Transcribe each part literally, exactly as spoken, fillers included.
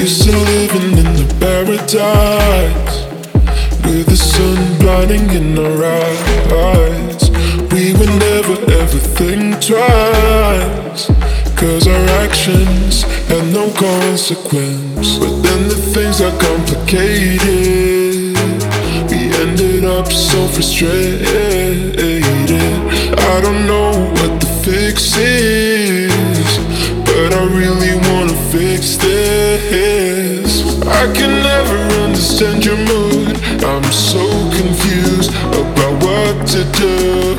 Used to living in the paradise, with the sun blinding in our eyes. We would never ever think twice, cause our actions had no consequence. But then the things are complicated, we ended up so frustrated. I don't know what the fix is, but I really wanna fix this. I can never understand your mood, I'm so confused about what to do.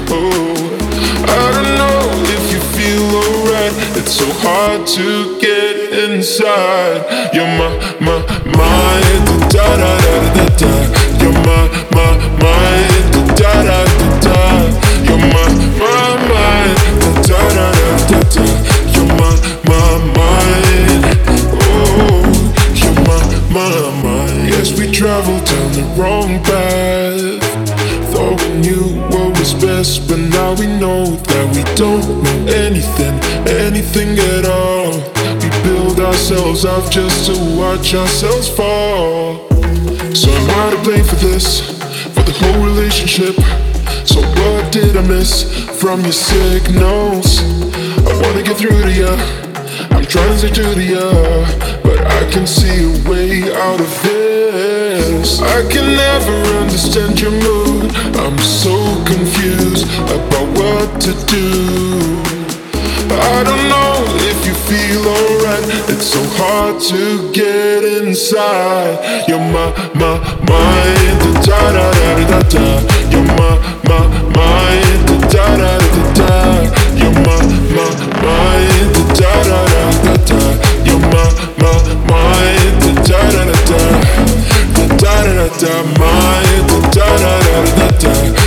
I don't know if you feel alright, it's so hard to get inside. You're my, my, my, da da da da da. You're my, my, my, da da da da. You're my, my, my, da da da da da. You're my, my, my, oh, you're my, my, my. Yes, we traveled down the wrong path. Thought we knew what was best, but now we know that we don't know anything, anything at all. We build ourselves up just to watch ourselves fall. So am I to blame for this, for the whole relationship? So what did I miss from your signals? I wanna get through to ya, I'm trying to stay true to ya, but I can see a way out of this. I can never understand your mood, I'm so confused about what to do. I don't know if you feel alright, it's so hard to get inside. You're my, my, my, da da da da da. You're my, my, my, da da da da. You're my, my, my, da da da da. You're my, my, my, da da da da. Da da da da, my, da da da da da.